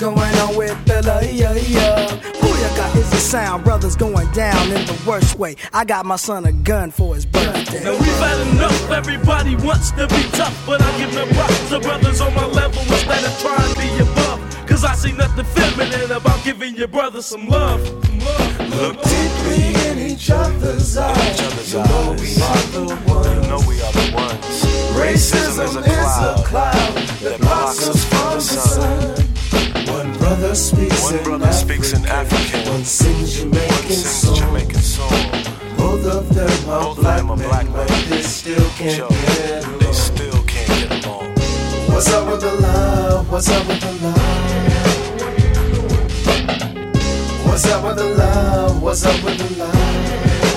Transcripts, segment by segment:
going on with the Booyaka is the sound, brothers going down in the worst way. I got my son a gun for his birthday. Now we've had enough, everybody wants to be tough, but I give no props to brothers on my level instead of trying to be above. Cause I see nothing feminine about giving your brother some love. Look deeply in each other's eyes. You know we are the ones. You know we are the ones. Racism is a cloud that blocks us from the sun. One brother speaks in African. One sings Jamaican song. Both of them are black men, but they still can't get along. They still can't get along. What's up with the love? What's up with the love? What's up with the love? What's up with the love?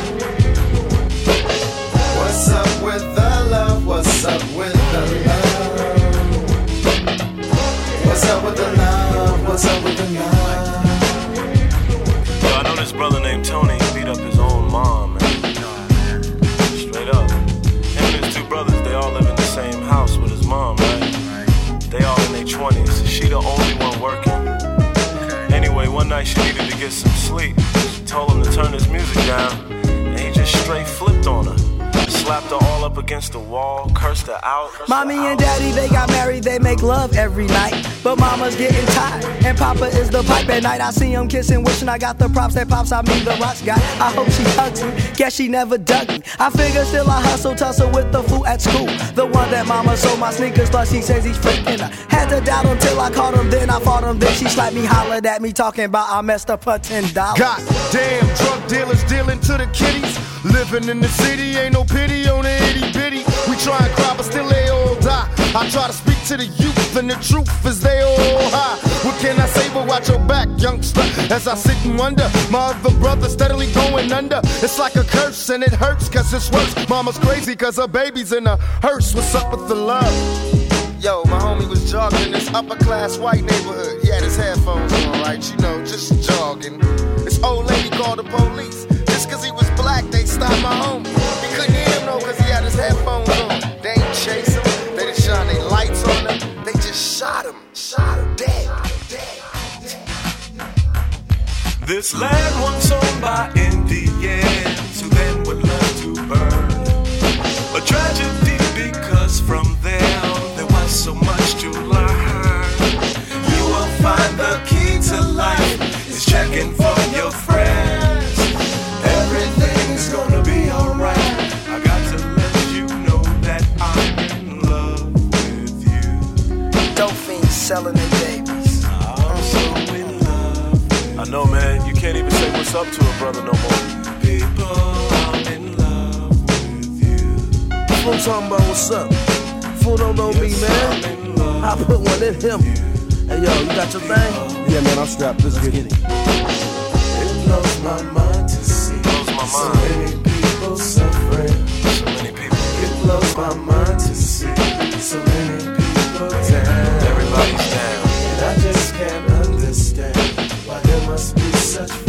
What's up with the love? What's up with the love? What's up with the love? What's up with the love? Yo, I know this brother named Tony beat up his own mom, man. Straight up. Him and his two brothers, they all live in the same house with his mom, right? They all in their 20s. She the only one working. Anyway, one night she needed to get some sleep. She told him to turn his music down, and he just straight flipped on her. Slapped her all up against the wall, cursed her out. Mommy and daddy, they got married, they make love every night. But mama's getting tired, and papa is the pipe at night. I see him kissing, wishing I got the props that pops I mean the rocks got. I hope she hugs me, guess she never dug me. I figure still I hustle, tussle with the fool at school. The one that mama sold my sneakers, plus she says he's freaking her. Had to doubt him till I caught him, then I fought him. Then she slapped me, hollered at me, talking about I messed up her $10. Goddamn, drug dealers dealing to the kiddies. Living in the city, ain't no pity on the itty bitty. We try and cry, but still they all die. I try to speak to the youth, and the truth is they all high. What can I say but watch your back, youngster? As I sit and wonder, my other brother steadily going under. It's like a curse, and it hurts, cause it's worse. Mama's crazy, cause her baby's in a hearse. What's up with the love? Yo, my homie was jogging in this upper class white neighborhood. He had his headphones on, right? You know, just jogging. This old lady called the police. Just cause he was black, they stopped my homie. He couldn't hear him though, cause he had his headphones on. They ain't chase him, they didn't shine their lights on him. They just shot him dead. This land once owned by Indians who then would learn to burn. A tragedy because from them there was so much to learn. You will find the key to life is checking for your friends. Everything's gonna be alright. I got to let you know that I'm in love with you. Dope fiends selling their babies. I'm so in love. I know, man, you can't even say what's up to a brother no more. People, I'm in love with you. Fool talking about what's up. Fool don't know me, man. I put one in him. Hey, yo, you got your thing? Yeah, man, I'm strapped. Let's get it. It blows my mind to see so many people suffering. So many people. It blows my mind to see so many people down. Everybody's down. And I just can't understand why there must be such